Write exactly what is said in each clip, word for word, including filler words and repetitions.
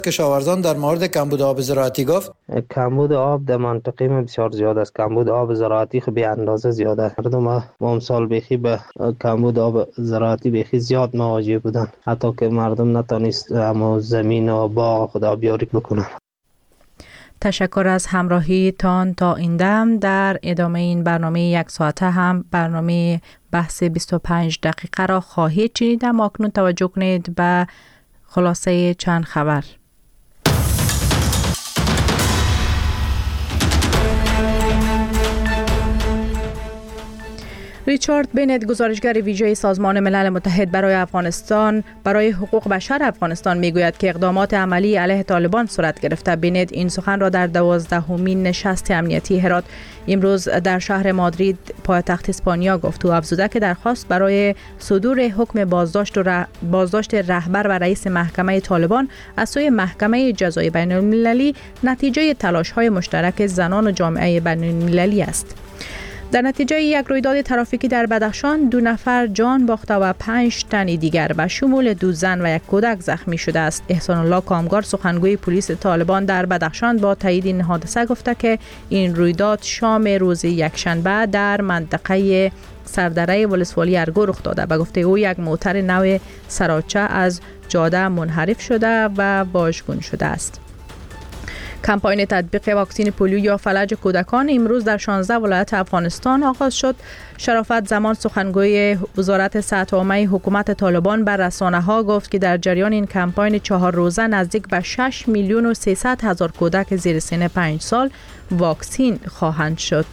کشاورزان در مورد کمبود آب زراعتی گفت کمبود آب در منطقه ما بسیار زیاد است. کمبود آب زراعتی خب به اندازه زیاده است. مردم ما امسال بیخی به کمبود آب زراعتی بیخی زیاد مواجه بودن، حتی که مردم نتونست اما زمین و باغ خود آبیاری بکنن. تشکر از همراهی تان تا این دم. در ادامه این برنامه یک ساعته هم برنامه بحث بیست و پنج دقیقه را خواهید شنید. اما اکنون توجه کنید به خلاصه چند خبر. ریچارد بنت، گزارشگر ویژه سازمان ملل متحد برای افغانستان برای حقوق بشر افغانستان، میگوید که اقدامات عملی علیه طالبان صورت گرفته. بنت این سخن را در دوازدهمین نشست امنیتی هرات امروز در شهر مادرید پایتخت اسپانیا گفت. او افزوده که درخواست برای صدور حکم بازداشت و ره... بازداشت رهبر و رئیس محکمه طالبان از سوی محکمه جزای بین المللی نتیجه تلاش‌های مشترک زنان و جامعه بین المللی است. در نتیجه یک رویداد ترافیکی در بدخشان دو نفر جان باخته و پنج تن دیگر به شمول دو زن و یک کودک زخمی شده است. احسان الله کامگار، سخنگوی پلیس طالبان در بدخشان، با تایید این حادثه گفته که این رویداد شام روز یکشنبه در منطقه سردره ولسوالی ارگو رخ داده. به گفته او یک موتر نو سراچه از جاده منحرف شده و واژگون شده است. کمپاین تطبیق واکسن پولیو یا فلج کودکان امروز در شانزده ولایت افغانستان آغاز شد. شرافت زمان، سخنگوی وزارت صحت عامه حکومت طالبان، بر رسانه‌ها گفت که در جریان این کمپاین چهار روزه نزدیک به شش میلیون و سیصد هزار کودک زیر سن پنج سال واکسین خواهند شد.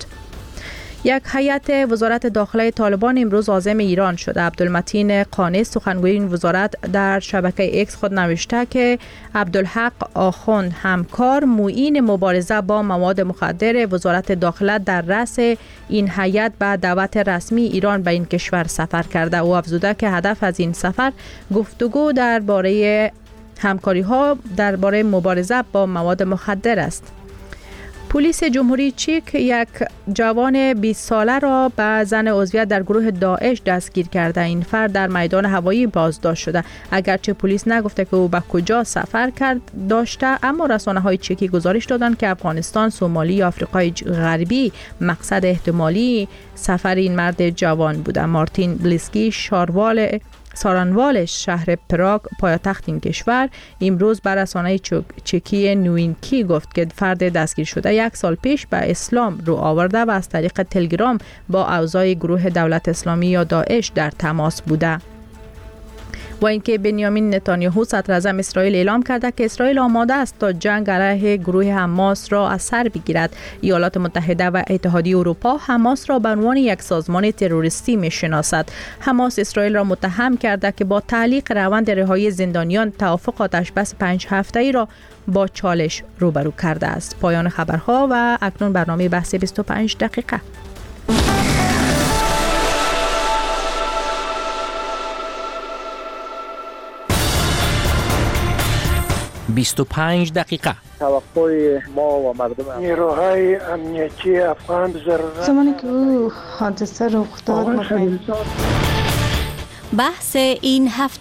یک هیئت وزارت داخله طالبان امروز عازم ایران شده. عبدالمتین قانی، سخنگوی این وزارت، در شبکه اکس خود نوشته که عبدالحق آخوند، همکار معین مبارزه با مواد مخدر وزارت داخله، در رأس این هیئت به دعوت رسمی ایران به این کشور سفر کرده. او افزوده که هدف از این سفر گفتگو درباره همکاری ها درباره مبارزه با مواد مخدر است. پلیس جمهوری چک یک جوان بیست ساله را به زن عضویت در گروه داعش دستگیر کرده. این فرد در میدان هوایی بازداشت شده. اگرچه پلیس نگفته که او به کجا سفر کرد داشته، اما رسانه‌های چکی گزارش دادند که افغانستان، سومالی یا آفریقای غربی مقصد احتمالی سفر این مرد جوان بوده. مارتین بلیسکی، شاروال سارانوال شهر پراگ، پایتخت این کشور، امروز بر رسانه چکی نوینکی گفت که فرد دستگیر شده یک سال پیش به اسلام رو آورده و از طریق تلگرام با اعضای گروه دولت اسلامی یا داعش در تماس بوده. و اینکه بنیامین نتانیاهو، صدر اعظم اسرائیل، اعلام کرده که اسرائیل آماده است تا جنگ علیه گروه حماس را از سر بگیرد. ایالات متحده و اتحادیه اروپا حماس را به عنوان یک سازمان تروریستی می‌شناسد. حماس اسرائیل را متهم کرده که با تعلیق روند رهایی زندانیان توافق آتش‌بس پنج هفته‌ای را با چالش روبرو کرده است. پایان خبرها و اکنون برنامه بحث بیست و پنج دقیقه. بیست و پنج دقیقه. توقع ما و مردم نیروهای امنیتی افغان ضرورت زمانی که او حادثه رخ داد مطمئن. بحث این هفته.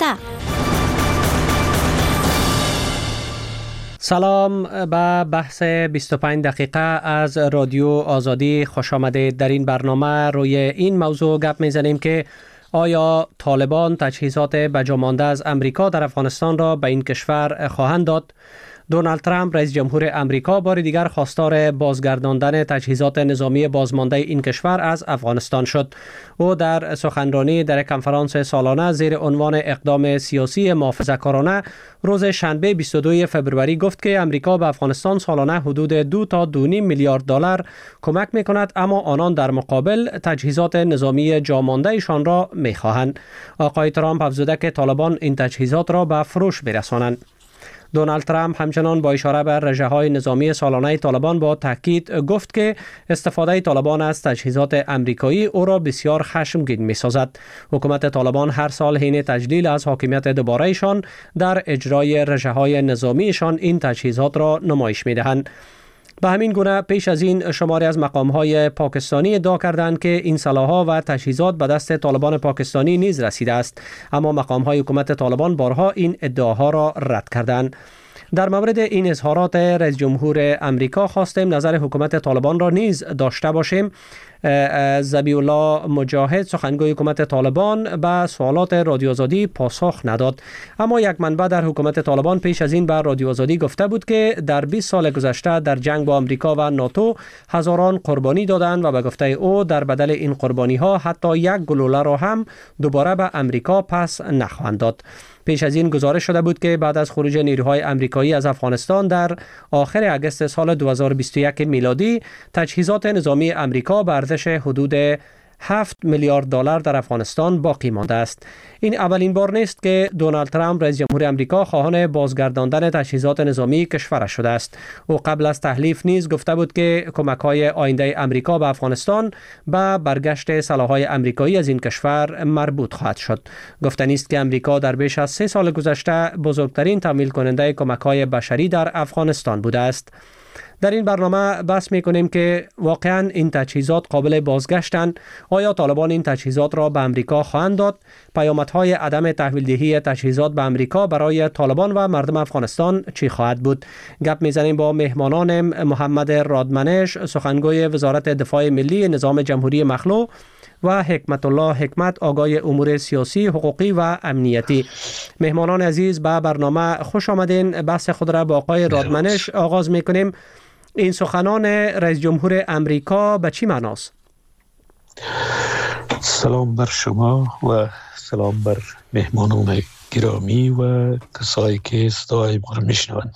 سلام به بحث بیست و پنج دقیقه از رادیو آزادی. خوش آمدید. در این برنامه روی این موضوع گپ میزنیم که آیا طالبان تجهیزات بجامانده از امریکا در افغانستان را به این کشور خواهند داد؟ دونالد ترامپ رئیس جمهور امریکا بار دیگر خواستار بازگرداندن تجهیزات نظامی بازمانده این کشور از افغانستان شد. او در سخنرانی در کنفرانس سالانه زیر عنوان اقدام سیاسی محافظه‌کارانه روز شنبه بیست و دوم فوریه گفت که امریکا به افغانستان سالانه حدود دو تا دو و نیم میلیارد دلار کمک می‌کند، اما آنان در مقابل تجهیزات نظامی جاماندهشان را می‌خواهند. آقای ترامپ افزوده که طالبان این تجهیزات را به فروش می‌رسانند. دونالد ترامپ همچنان با اشاره به رژه‌های نظامی سالانه طالبان با تاکید گفت که استفاده طالبان از تجهیزات امریکایی او را بسیار خشمگین می‌سازد. حکومت طالبان هر سال حین تجلیل از حاکمیت دوباره‌شان در اجرای رژه‌های نظامیشان این تجهیزات را نمایش می‌دهند. به همین گونه پیش از این شماری از مقام‌های پاکستانی ادعا کردند که این سلاح‌ها و تجهیزات به دست طالبان پاکستانی نیز رسیده است، اما مقام‌های حکومت طالبان بارها این ادعاها را رد کردند. در مورد این اظهارات رئیس جمهور امریکا خواستیم نظر حکومت طالبان را نیز داشته باشیم. ذبیح الله مجاهد سخنگوی حکومت طالبان به سوالات رادیو آزادی پاسخ نداد، اما یک منبع در حکومت طالبان پیش از این به رادیو آزادی گفته بود که در بیست سال گذشته در جنگ با امریکا و ناتو هزاران قربانی دادند و به گفته او در بدل این قربانی ها حتی یک گلوله را هم دوباره به امریکا پس نخواهند داد. پیش از این گزارش شده بود که بعد از خروج نیروهای آمریکایی از افغانستان در آخر اگست سال دو هزار و بیست و یک میلادی، تجهیزات نظامی امریکا به ارزش حدود هفت میلیارد دلار در افغانستان باقی مانده است. این اولین بار نیست که دونالد ترامپ رئیس جمهور امریکا خواهان بازگرداندن تجهیزات نظامی کشورش شده است. او قبل از تحلیف نیز گفته بود که کمک‌های آینده امریکا به افغانستان به برگشت سلاح‌های امریکایی از این کشور مربوط خواهد شد. گفتنی است که امریکا در بیش از سه سال گذشته بزرگترین تمویل کننده کمک‌های بشری در افغانستان بوده است. در این برنامه بحث می‌کنیم که واقعاً این تجهیزات قابل بازگشتند. آیا طالبان این تجهیزات را به امریکا خواهند داد؟ پیامدهای عدم تحویل دهی تجهیزات به امریکا برای طالبان و مردم افغانستان چی خواهد بود؟ گپ می‌زنیم با مهمانان محمد رادمنش، سخنگوی وزارت دفاع ملی نظام جمهوری مخلوع، و حکمت الله حکمت، آگاه امور سیاسی، حقوقی و امنیتی. مهمانان عزیز، به برنامه خوش آمدین. بحث خود را با آقای رادمنش آغاز می‌کنیم. این سخنان رئیس جمهور امریکا به چی معناست؟ سلام بر شما و سلام بر مهمانان گرامی و کسایی که صدای ما را میشنوند.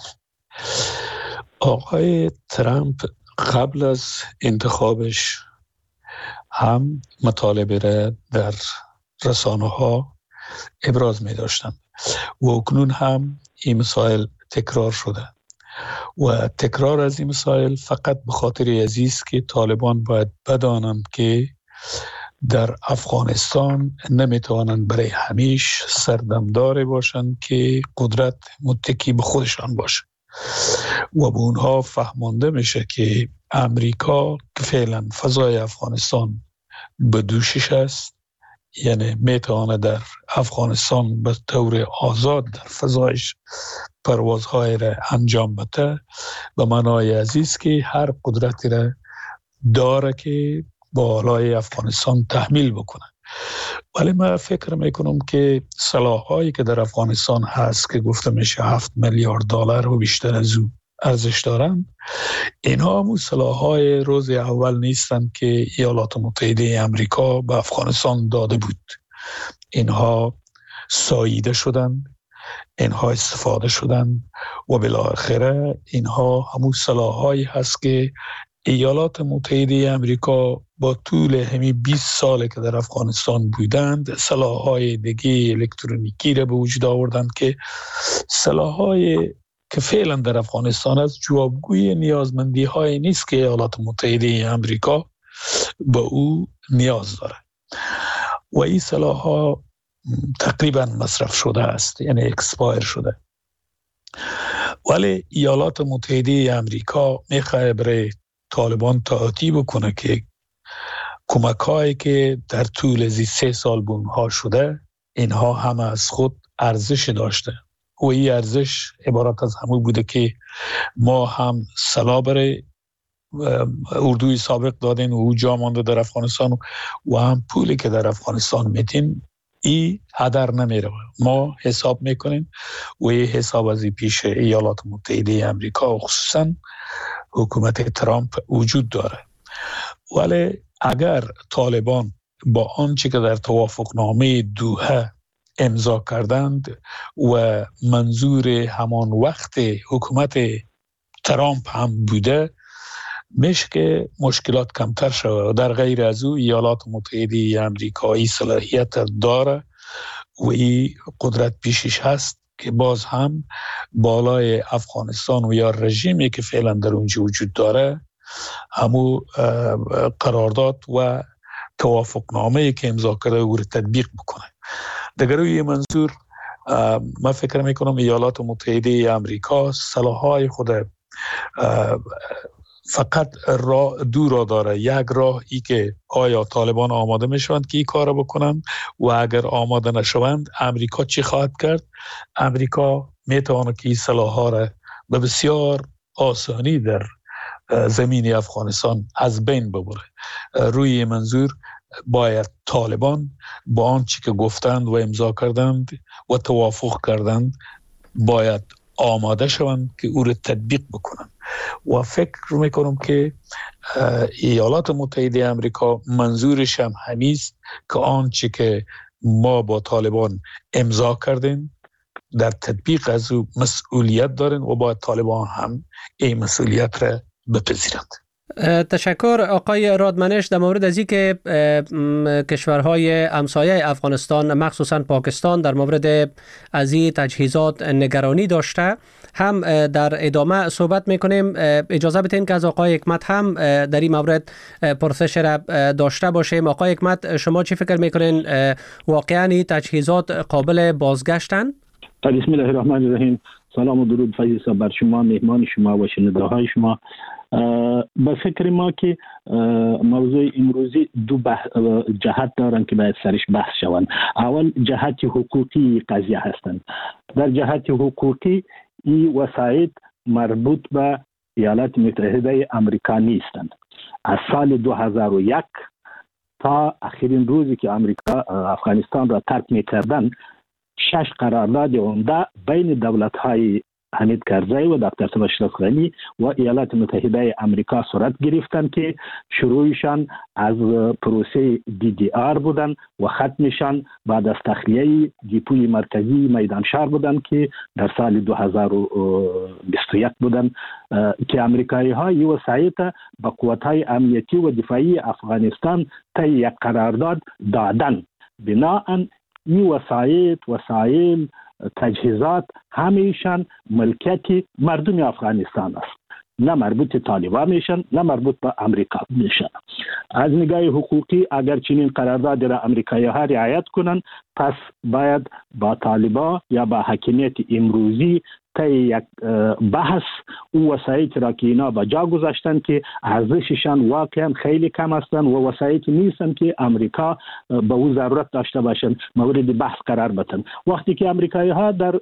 آقای ترامپ قبل از انتخابش هم مطالبه را در رسانه ها ابراز می داشتند و اکنون هم این مسائل تکرار شده و تکرار از این مسائل فقط به خاطر عزیز که طالبان باید بدانند که در افغانستان نمیتوانند برای همیش سردمدار باشند که قدرت متکی به خودشان باشه و به اونها فهمانده میشه که امریکا که فعلا فضای افغانستان به دوشش است، یعنی میتواند در افغانستان به طور آزاد در فضایش پروازهای را انجام بده، به معنای عزیز که هر قدرتی را داره که بالای افغانستان تحمیل بکنه. ولی من فکر میکنم که سلاح‌هایی که در افغانستان هست که گفته میشه هفت میلیارد دلار و بیشتر از او ارزش دارند، اینها همون سلاح‌های روز اول نیستند که ایالات متحده امریکا به افغانستان داده بود. اینها ساییده شدند، اینها استفاده شدند و بالاخره اینها همون سلاح‌هایی هست که ایالات متحده امریکا با طول همین بیست ساله که در افغانستان بودند سلاح‌های دیگه الکترونیکی را به وجود آوردند که سلاح‌های که فعلا در افغانستان از جوابگوی نیازمندی های نیست که ایالات متحده امریکا به او نیاز داره و این سلاح ها تقریبا مصرف شده است، یعنی اکسپایر شده. ولی ایالات متحده امریکا میخواه برای طالبان تعهدی بکنه که کمک هایی که در طول از سه سال به اونها شده اینها هم از خود ارزش داشته و این ارزش عبارت از همون بوده که ما هم سلاح برای اردوی سابق دادین و او جا مانده در افغانستان و هم پولی که در افغانستان میتین ای هدر نمیره. ما حساب میکنیم و این حساب از این پیش ایالات متحده امریکا و خصوصا حکومت ترامپ وجود داره. ولی اگر طالبان با آنچه که در توافقنامه دوحه امضا کردند و منظور همان وقت حکومت ترامپ هم بوده، میشه که مشکلات کمتر شود. در غیر از او ایالات متحده امریکایی صلاحیت داره و این قدرت پیشش هست که باز هم بالای افغانستان و یا رژیمی که فعلا در اونجا وجود داره همو قرارداد و توافقنامه‌ای که امضا کرده او رو تطبیق بکنه. در روی منظور من فکر میکنم ایالات متحده امریکا سلاح‌های خود فقط راه دو راه داره. یک راه ای که آیا طالبان آماده میشوند که این کار بکنن و اگر آماده نشوند امریکا چی خواهد کرد؟ امریکا میتواند که این سلاح‌ها را به بسیار آسانی در زمین افغانستان از بین ببره. روی منظور باید طالبان با آنچه که گفتند و امضا کردند و توافق کردند باید آماده شوند که او را تطبیق بکنند و فکر میکنم که ایالات متحده آمریکا منظورش هم همیست که آنچه که ما با طالبان امضا کردیم در تطبیق از او مسئولیت دارن و باید طالبان هم این مسئولیت را بپذیرند. تشکر آقای رادمنش. در مورد از اینکه کشورهای همسایه افغانستان مخصوصا پاکستان در مورد از این تجهیزات نگرانی داشته هم در ادامه صحبت میکنیم. اجازه بدین که از آقای حکمت هم در این مورد پرسش را داشته باشیم. آقای حکمت، شما چی فکر میکنین واقعا این تجهیزات قابل بازگشتن؟ بسم الله الرحمن الرحیم. سلام و درود فیض بر شما، مهمان شما و شنونده های شما. به فکر ما که موضوع امروزی دو جهت دارن که باید سرش بحث شوند. اول جهت حقوقی قضیه هستند. در جهت حقوقی این وسایط مربوط به ایالات متحده آمریکا نیستند. از سال دو هزار و یک تا آخرین روزی که آمریکا افغانستان را ترک می‌کردن، شش قرارداد عمده بین دولت‌های حمید کرزی و دکتر اشرف غنی و ایالات متحده آمریکا صورت گرفتند که شروعشان از پروسه دی دی آر بودن و ختمشان بعد از تخلیه دیپوی مرکزی میدان شهر بودن که در سال دو هزار و بیست و یک بودن که امریکایی ها این وسایط به قوت‌های امنیتی و دفاعی افغانستان طی یک قرارداد دادن. بناهن این وسایط وسایل تجهیزات همیشان ملکیت مردم افغانستان است، نه مربوط طالبان میشن نه مربوط به امریکا میشن. از نگاه حقوقی اگر چنین قرارداد را امریکایی ها رعایت کنن، پس باید با طالبان یا با حاکمیت امروزی تا یک بحث او وسایط را که اینا با جا گذاشتن که ارزششان واقعا خیلی کم هستند و وسایط نیستن که امریکا به او ضرورت داشته باشند مورد بحث قرار بدن. وقتی که امریکایی ها در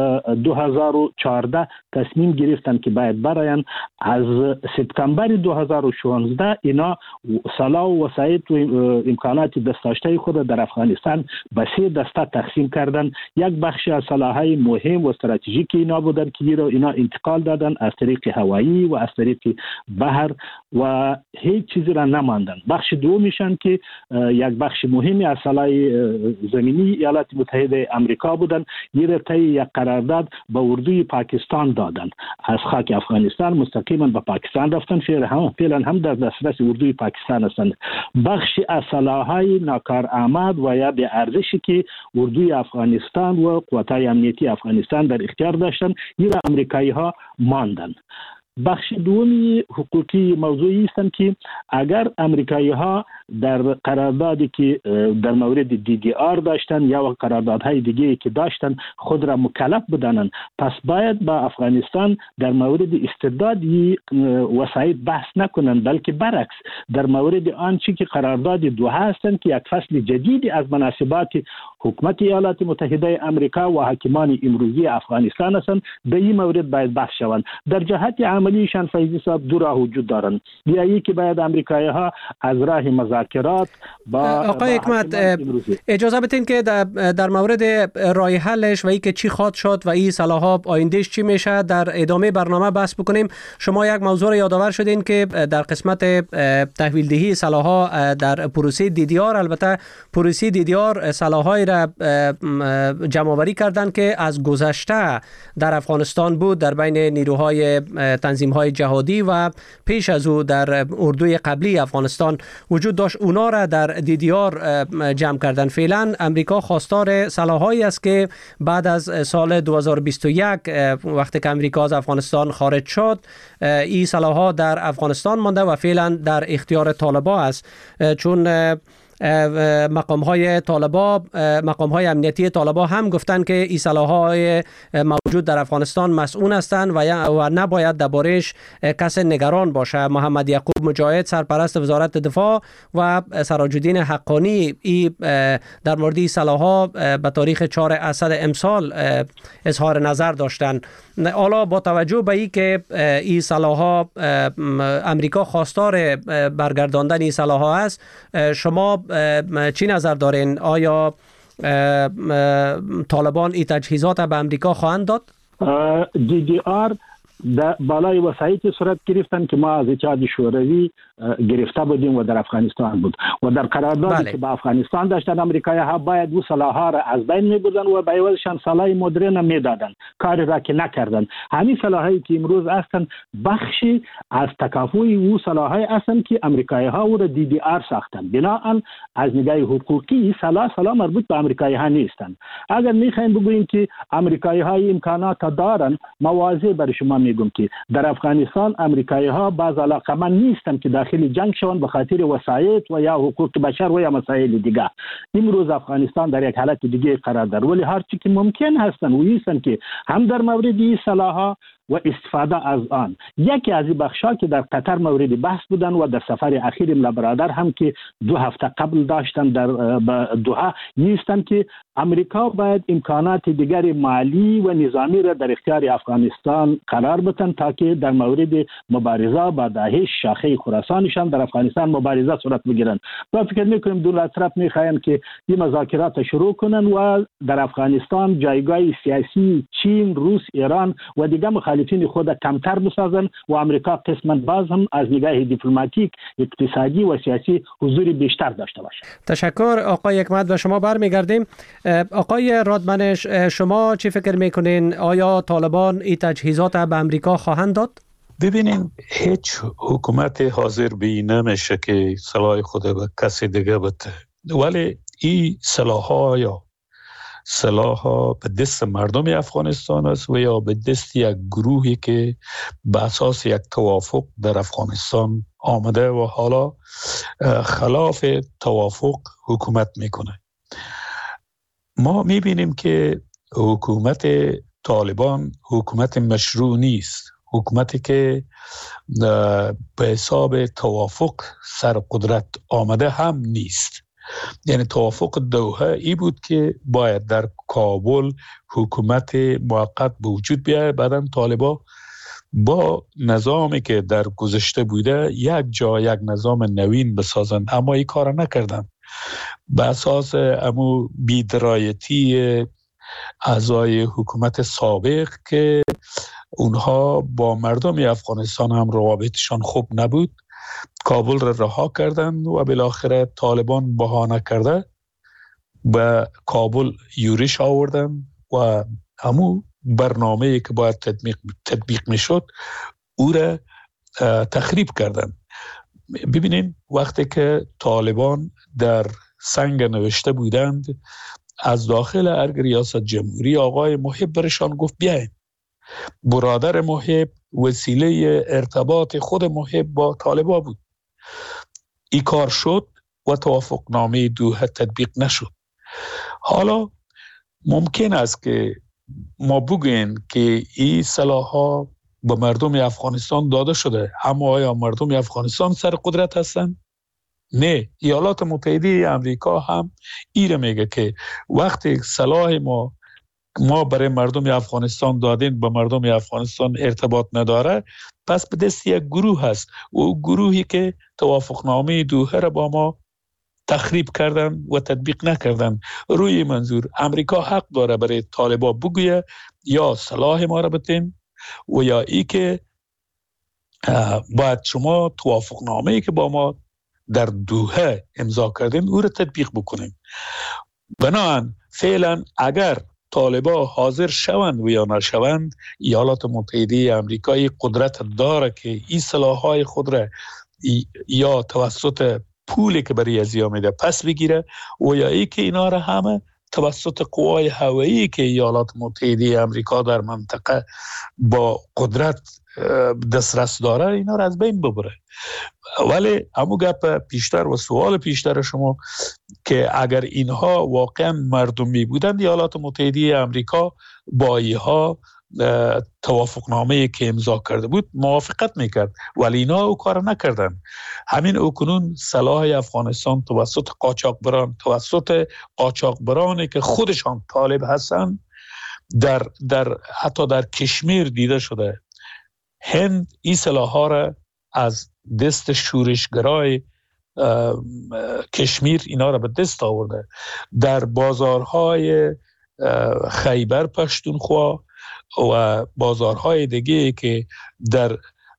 دو هزار و چهارده تصمیم گرفتن که باید براین، از سپتامبر دو هزار و شانزده اینا سلاح و وسایط و امکانات دستاشته خود در افغانستان به سه دسته تقسیم کردن. یک بخش از سلاح‌های مهم و استراتژیک اینا بودن که اینا انتقال دادن از طریق هوایی و از طریق بحر و هیچ چیزی را نماندن. بخش دومیشان که یک بخش مهمی از سلاح زمینی ایالات متحده آمریکا بودن، این را طی یک قرارداد به اردوی پاکستان دادن. از خاک افغانستان مستقیما به پاکستان رفتن، فعلا هم در دسترس اردوی پاکستان هستند. بخش از سلاح‌های ناکارآمد و یا به ارزشی که اردوی افغانستان و قوت‌های امنیتی افغانستان در اختیار داشتن، این را امریکایی ها ماندن. بخش دومی حقوقی موضوعی هستند که اگر امریکایی ها در قراردادی که در مورد دی دی آر داشتن یا قراردادهای دیگه که داشتن خود را مکلف بدانند، پس باید با افغانستان در مورد استردادی وسایط بحث نکنند، بلکه برعکس در مورد آنچه که قرارداد دو هستند که یک فصل جدیدی از مناسبات حکومت ایالات متحده آمریکا و حاکمان امروزی افغانستان هستند، به این مورد باید بحث شوند. در جهت عملیشان فیضی صاحب دو راه وجود دارند. یکی که باید امریکایی ها از راه مذاکرات با آقای حکمت اجازه بدین که در, در مورد راه حلش و اینکه چی خواهد شد و این سلاح‌ها آیندهش چی میشه در ادامه برنامه بحث بکنیم. شما یک موضوع را یادآور شدین که در قسمت تحویل دهی سلاح‌ها در پروسه دی دی آر، البته پروسه دی دی آر سلاح‌های را جمع‌آوری کردن که از گذشته در افغانستان بود در بین نیروهای تنظیم‌های جهادی و پیش از او در اردوی قبلی افغانستان وجود داشت. اونا را در دی دی آر جمع کردن. فعلا امریکا خواستار سلاح‌هایی است که بعد از سال دو هزار و بیست و یک وقتی که امریکا از افغانستان خارج شد، این سلاح‌ها در افغانستان مانده و فعلا در اختیار طالبان است، چون مقام های طالبان مقام های امنیتی طالبان هم گفتن که این سلاح‌های وجود در افغانستان مسئول هستند و و نباید دربارش کسی نگران باشه. محمد یعقوب مجاهد سرپرست وزارت دفاع و سراج الدین حقانی ای در مورد سلاح‌ها به تاریخ چهارم اسد امسال اظهار نظر داشتند. حالا با توجه به این که این سلاح‌ها امریکا خواستار برگرداندن این سلاح‌ها است، شما چی نظر دارین؟ آیا طالبان این تجهیزات به امریکا خواهند داد؟ دی دی آر در بالای وسایتی صورت گرفتن که ما از اتحاد شوروی گرفته بودیم و در افغانستان بود و در قراردادی بله. که با افغانستان داشتن امریکایی ها باید و سلاح‌ها را از بین می‌بردن و به عوضشان سلاح مدرن میدادن، کاری را که نکردن. همین سلاحایی که امروز هستند بخشی از تکافؤ او سلاح‌های هستند که امریکایی ها او را دی دی آر ساختن. بنابراین از نگاه حقوقی سلاح سلاح مربوط به امریکایی ها نیستند. اگر می‌خوایم بگوییم که امریکایی ها امکانات دارن، موازی برای شما میگم که در افغانستان امریکایی ها باز علاقمند نیستند که داخل جنگ شوند به خاطر وسایط و یا حقوق بشر و یا مسائل دیگه. امروز افغانستان در یک حالت دیگه قرار داره، ولی هر چی که ممکن هستن و هستن که هم در مورد این سلاح‌ها و استفاده از آن. یکی از این بخشا که در قطر مورد بحث بودن و در سفر اخیر ملا برادر هم که دو هفته قبل داشتن در دوحه نیستن که امریکا باید امکانات دیگر مالی و نظامی را در اختیار افغانستان قرار بدن تا که در مورد مبارزه با داعش شاخه خراسانشان در افغانستان مبارزه صورت بگیرن. با فکر میکنیم دولت طرف میخواین که این مذاکرات شروع کنن و در افغانستان جایگاه سیاسی چین، روس، ایران و دیگر مخالفین خود کمتر بسازن و امریکا قسما باز هم از نگاه دیپلماتیک، اقتصادی و سیاسی حضور بیشتر داشته باشه. تشکر آقای حکمت. و شما برمیگردیم. آقای رادمنش، شما چی فکر میکنین؟ آیا طالبان این تجهیزات به امریکا خواهند داد؟ ببینین هیچ حکومت حاضر بی نمیشه که سلاح خود به کسی دیگه بده، ولی این سلاح ها یا سلاح ها به دست مردم افغانستان است و یا به دست یک گروهی که به اساس یک توافق در افغانستان آمده و حالا خلاف توافق حکومت میکنه. ما میبینیم که حکومت طالبان حکومت مشروع نیست، حکومتی که به حساب توافق سر قدرت آمده هم نیست. یعنی توافق دوحه ای بود که باید در کابل حکومت موقت به وجود بیاید، بعدم طالبان با نظامی که در گذشته بوده یک جا یک نظام نوین بسازند، اما این کار نکردند. به اساس امو بی‌درایتی اعضای حکومت سابق که اونها با مردم افغانستان هم روابطشان خوب نبود، کابل را رها کردند و بالاخره طالبان بهانه کرده به کابل یورش آوردند و همون برنامه‌ای که باید تطبیق تطبیق میشد او را تخریب کردند. ببینین وقتی که طالبان در سنگ نوشته بودند، از داخل ارگ ریاست جمهوری آقای محب برشان گفت بیاین. برادر محب وسیله ارتباط خود محب با طالبان بود. این کار شد و توافق نامه دوحه تطبیق نشد. حالا ممکن است که ما بگوییم که این سلاح‌ها به مردم افغانستان داده شده، اما آیا مردم افغانستان سر قدرت هستند؟ نه. ایالات متحده امریکا هم ایره میگه که وقتی سلاح ما ما برای مردم افغانستان دادین به مردم افغانستان ارتباط نداره، پس به دست یک گروه هست و گروهی که توافقنامه دوحه را با ما تخریب کردن و تطبیق نکردن. روی منظور امریکا حق داره برای طالبان بگویه یا سلاح ما را بتین و یا ای که باید شما توافقنامه‌ای که با ما در دوحه امضا کردین او را تطبیق بکنین. بنابراین فعلا اگر طالبان حاضر شوند و یا نشوند، ایالات متحده امریکایی قدرت داره که این سلاح‌های خود را یا توسط پولی که برای ازیا میده پس بگیره و یا ای که اینا را همه توسط قوای هوایی که ایالات متحده امریکا در منطقه با قدرت دسترس داره اینا را از بین ببره. ولی همون گپ پیشتر و سوال پیشتر شما که اگر اینها واقعا مردمی بودند، ایالات متحده امریکا با اینها توافقنامه که امضا کرده بود موافقت میکرد، ولی اینا او کار نکردن. همین اکنون سلاح افغانستان توسط قاچاقبران توسط قاچاقبرانی که خودشان طالب هستند در در حتی در کشمیر دیده شده. هند این سلاح ها را از دست شورشگرای کشمیر اینا را به دست آورده. در بازارهای خیبر پشتونخوا و بازارهای دیگه که در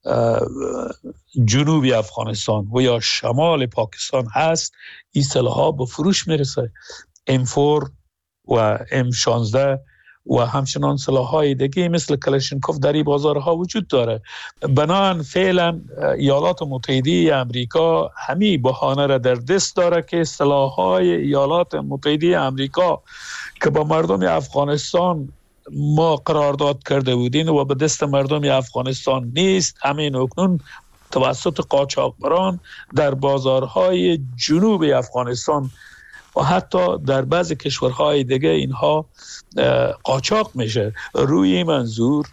جنوب افغانستان و یا شمال پاکستان هست این سلاح‌ها به فروش میرسه. ام فور و ام شانزده و همچنان سلاح‌های دیگه مثل کلاشینکوف در این بازارها وجود داره. بنابراین فعلا ایالات متحده آمریکا همین بهانه را در دست داره که سلاح‌های ایالات متحده آمریکا که با مردم افغانستان ما قرارداد کرده بودیم و به دست مردم افغانستان نیست، همین اکنون توسط قاچاقبران در بازارهای جنوب افغانستان و حتی در بعضی کشورهای دیگه اینها قاچاق میشه. روی منظور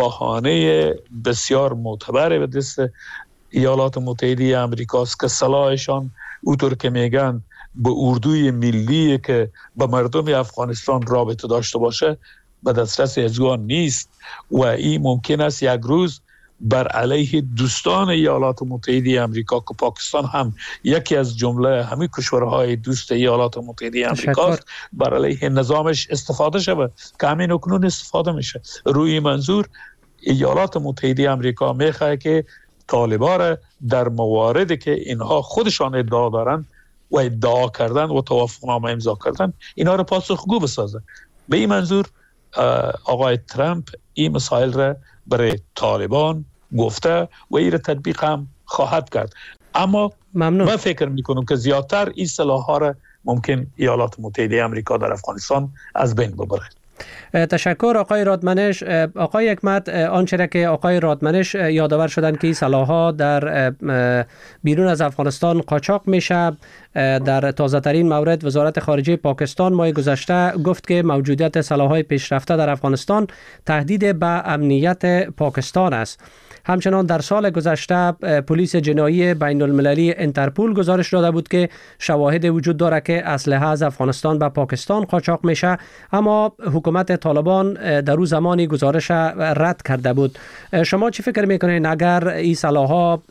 بهانه بسیار معتبر به دست ایالات متحده آمریکاست که سلاحشان اونطور که میگن به اردوی ملی که به مردم افغانستان رابطه داشته باشه به دسترس افغان نیست و این ممکن است یک روز بر علیه دوستان ایالات متحده آمریکا که پاکستان هم یکی از جمله همین کشورهای دوست ایالات متحده آمریکا است بر علیه نظامش استفاده شود که همین اکنون استفاده میشه. روی منظور ایالات متحده آمریکا میخواد که طالبان را در مواردی که اینها خودشان ادعا دارن و ادعا کردن و توافقنامه امضا کردن اینا را پاسخگو بسازه. به این منظور آقای ترامپ این مسائل را برای طالبان گفته و این را تطبیق هم خواهد کرد. اما ممنون. من فکر میکنم که زیادتر این سلاح ها را ممکن ایالات متحده آمریکا در افغانستان از بین ببره. تشکر آقای رادمنش. آقای حکمت، آنچه را که آقای رادمنش یادآور شدند که این سلاح‌ها در بیرون از افغانستان قاچاق میشه. در تازه ترین مورد وزارت خارجه پاکستان ماه گذشته گفت که موجودیت سلاح‌های پیشرفته در افغانستان تهدید به امنیت پاکستان است. همچنان در سال گذشته پلیس جنایی بین المللی انترپول گزارش داده بود که شواهد وجود داره که اسلحه از افغانستان به پاکستان قاچاق میشه، اما حکومت طالبان در اون زمانی گزارش رد کرده بود. شما چی فکر میکنین اگر این سلاح‌ها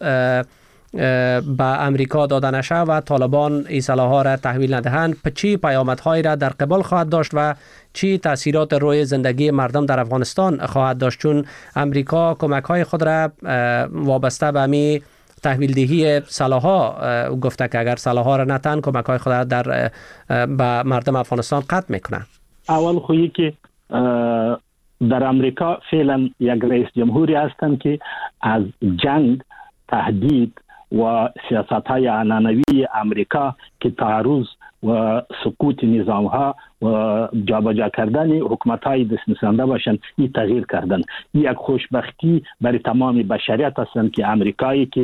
به امریکا داده نشه و طالبان این سلاح‌ها را تحویل ندهند، چی پیامدهایی را در قبال خواهد داشت و چی تاثیرات روی زندگی مردم در افغانستان خواهد داشت؟ چون امریکا کمک‌های خود را وابسته به می تحویل دهی سلاح‌ها گفته که اگر سلاح‌ها را نتن کمک‌های خود را در به مردم افغانستان قطع میکنه. اول خویی که در امریکا فعلا یک رئیس جمهوری هستند که از جنگ، تهدید و سیاست‌های عنعنوی امریکا که تعرض و سقوط نظام‌ها و جابجا کردن حکومت‌های دستنشانده باشند این تغییر کردن. یک خوشبختی برای تمام بشریت هستند که امریکایی که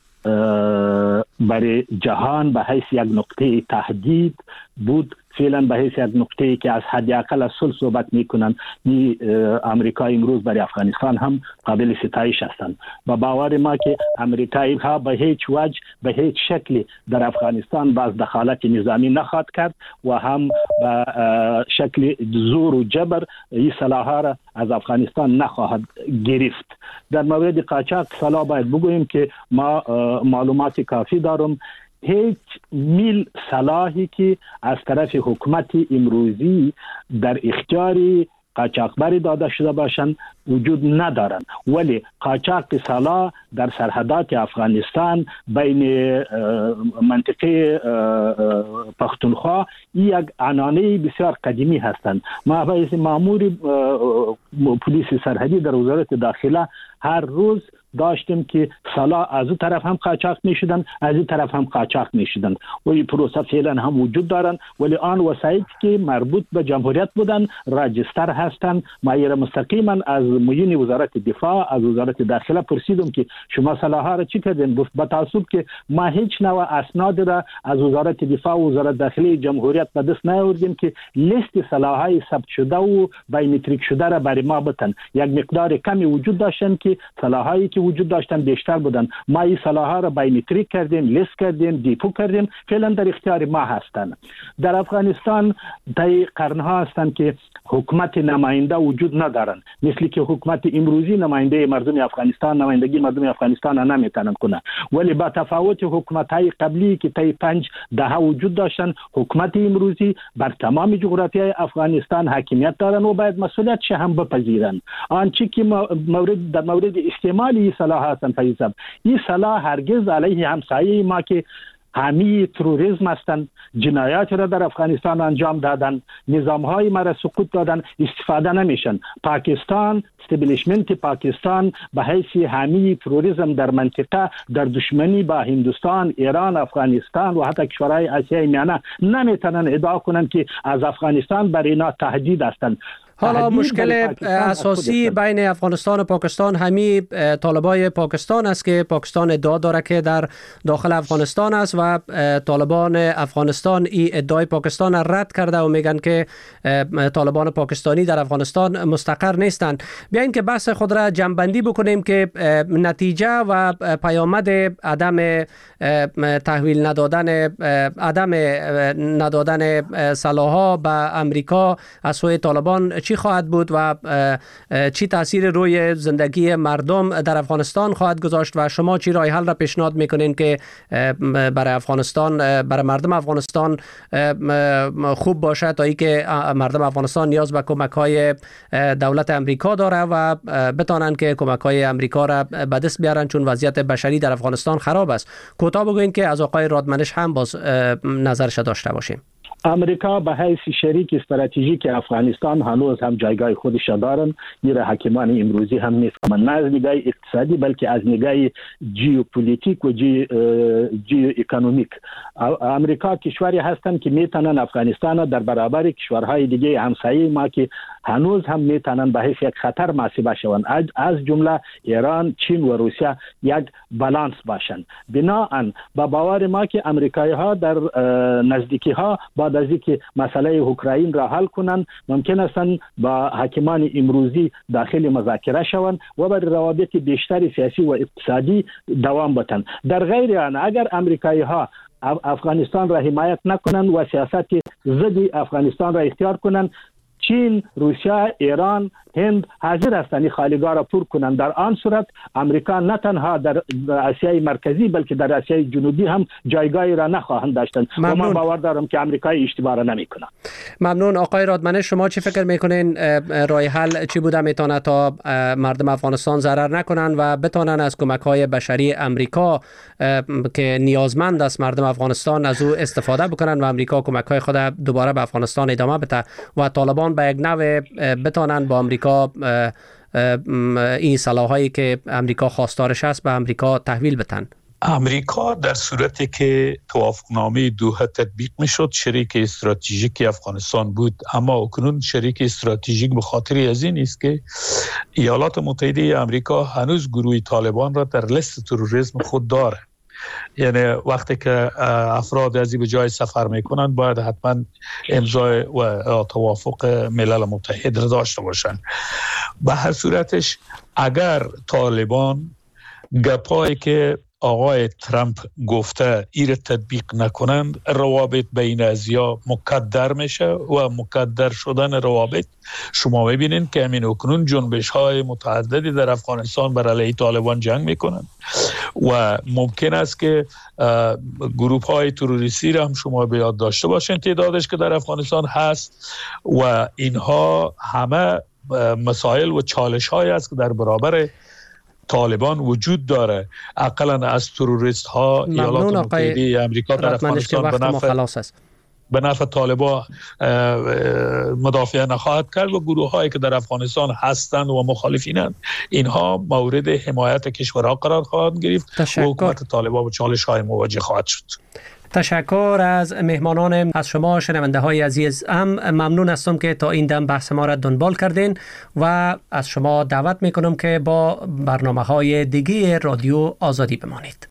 برای جهان به حیث یک نقطه تهدید بود فعلا به حیث یک نقطه‌ای که از حداقل از صلح صحبت میکنن. این امریکا امروز برای افغانستان هم قابل ستایش هستند و باور ما که امریکایی ها به هیچ وجه به هیچ شکلی در افغانستان باز دخالت نظامی نخواهد کرد و هم به شکل زور و جبر این سلاح‌ها را از افغانستان نخواهد گرفت. در مورد قاچاق سلاح باید بگوییم که ما معلومات کافی دارم. هیچ میل سلاحی که از طرف حکومت امروزی در اختیار قاچاقبر داده شده باشند وجود ندارند، ولی قاچاق سلاح در سرحدات افغانستان بین منطقه پختونخوا یک عنعنه بسیار قدیمی هستند. ما باید مامور پلیس سرحدی در وزارت داخله هر روز داشتیم که سلاح از اون طرف هم قاچاق میشدن، از این طرف هم قاچاق میشدن و این پروسه فعلا هم وجود دارن، ولی آن وسایلی که مربوط به جمهوریت بودن راجستر هستن. ما ایره مستقیما از معین وزارت دفاع، از وزارت داخله پرسیدم که شما سلاح ها را چی کردین؟ گفت با تعصب که ما هیچ نوع اسناد را از وزارت دفاع و وزارت داخله جمهوریت به دست نیاوردیم که لیست سلاح های ثبت شده و بایومتریک شده را برای ما بتن. یک مقدار کمی وجود داشتن که سلاح هایی که وجود داشتن بیشتر بودن. ما این سلاح ها را بایومتریک کردیم، لیست کردیم، دیپو کردیم، فعلا در اختیار ما هستند. در افغانستان طی قرنها هستند که حکومت نماینده وجود ندارن، مثل که حکومت امروزی نماینده مردم افغانستان نمایندگی مردم افغانستان نمیتونن کنه، ولی با تفاوت حکومت های قبلی که طی پنج دهه وجود داشتن، حکومت امروزی بر تمام جغرافیای افغانستان حاکمیت دارن و باید مسئولیتش هم بپذیرن. آنچه که مورد در مورد استعمال این سلاح هستن فیضب، این سلاح هرگز علیه همسایه ما که حامی تروریسم هستند، جنایات را در افغانستان انجام دادن، نظام های ما را سقوط دادن، استفاده نمیشن. پاکستان، استبلیشمنت پاکستان به حیث حامی تروریسم در منطقه در دشمنی با هندوستان، ایران، افغانستان و حتی کشورهای آسیای میانه نمیتونن ادعا کنن که از افغانستان برای اینا تهدید هستند. حالا مشکل اساسی بین افغانستان و پاکستان همی طالبای پاکستان است که پاکستان ادعا داره که در داخل افغانستان است و طالبان افغانستان این ادعای پاکستان رد کرده و میگن که طالبان پاکستانی در افغانستان مستقر نیستند. بیاین که بحث خود را جمع‌بندی بکنیم که نتیجه و پیامد عدم تحویل ندادن عدم ندادن سلاح‌ها به امریکا از سوی طالبان چی خواهد بود و چی تاثیر روی زندگی مردم در افغانستان خواهد گذاشت و شما چی راه حل را پیشنهاد میکنین که برای افغانستان برای مردم افغانستان خوب باشه تا اینکه مردم افغانستان نیاز به کمک‌های دولت امریکا داره و بتانن که کمک‌های امریکا را به دست بیارن، چون وضعیت بشری در افغانستان خراب است. کوتاه بگوین که از آقای رادمنش هم باز نظرش داشته باشیم. امریکا به حیث شریک استراتژیک افغانستان هنوز هم جایگاه خودش دارن. میره حکیمان امروزی هم نیست، نه از نگاه اقتصادی بلکه از نگاه ژئوپلیتیک و ژئو اکونومیک. امریکا کشوری هستن که میتونن افغانستان در برابر کشورهای دیگه همسایه ما که هنوز هم میتونن به حیث یک خطر محسوب شوند، از جمله ایران، چین و روسیه یک بالانس باشند. بنابراین با باور ما که امریکایی ها در نزدیکی ها بعد از اینکه مسئله اوکراین را حل کنند ممکن است با حاکمان امروزی داخل مذاکره شوند و بر روابط بیشتر سیاسی و اقتصادی دوام بدن. در غیر آن اگر امریکایی ها افغانستان را حمایت نکنند و سیاست ضد افغانستان را اختیار کنند، چین، روسیه، ایران، هند حاضر هستند خالیگاه را پر کنند. در آن صورت امریکا نه تنها در آسیای مرکزی بلکه در آسیای جنوبی هم جایگاهی را نخواهند داشتند و من باور دارم که امریکا اشتباه را نمیکنه. ممنون. آقای رادمنش، شما چی فکر میکنین راه حل چی بوده میتونه تا مردم افغانستان ضرر نکنن و بتونن از کمک‌های بشری امریکا که نیازمند است مردم افغانستان از او استفاده بکنن و امریکا کمک‌های خود دوباره به افغانستان ادامه بده و طالبان به یک نوع بتونن با امریکا این سلاحایی که امریکا خواستارش است به امریکا تحویل بدن؟ امریکا در صورتی که توافقنامه دوحه تطبیق میشد شریک استراتژیک افغانستان بود، اما اکنون شریک استراتژیک به خاطر از این است که ایالات متحده آمریکا هنوز گروه طالبان را در لیست تروریسم خود داره. یعنی وقتی که افراد از این به جای سفر میکنن باید حتما امضای و توافق ملل متحد را داشته باشن. به هر صورتش اگر طالبان گپایی که آقای ترامپ گفته ایر تطبیق نکنند، روابط بین ازیا مکدر میشه و مکدر شدن روابط شما میبینین که همین اکنون جنبش های متعددی در افغانستان بر علیه طالبان جنگ میکنند و ممکن است که گروه های تروریستی را هم شما به یاد داشته باشین تعدادش که در افغانستان هست و اینها همه مسائل و چالش های است که در برابر طالبان وجود داره. اقلا از تروریست ها ایالات متحده آمریکا در افغانستان به نفع به نفع طالبان مدافع نخواهد کرد و گروه هایی که در افغانستان هستند و مخالفینند اینها مورد حمایت کشورها قرار خواهند گرفت و حکومت طالبان با چالش های مواجه خواهد شد. تشکر از مهمانان، از شما شنونده های عزیز هم ممنون هستم که تا این دم بحث ما را دنبال کردین و از شما دعوت میکنم که با برنامه های دیگه رادیو آزادی بمانید.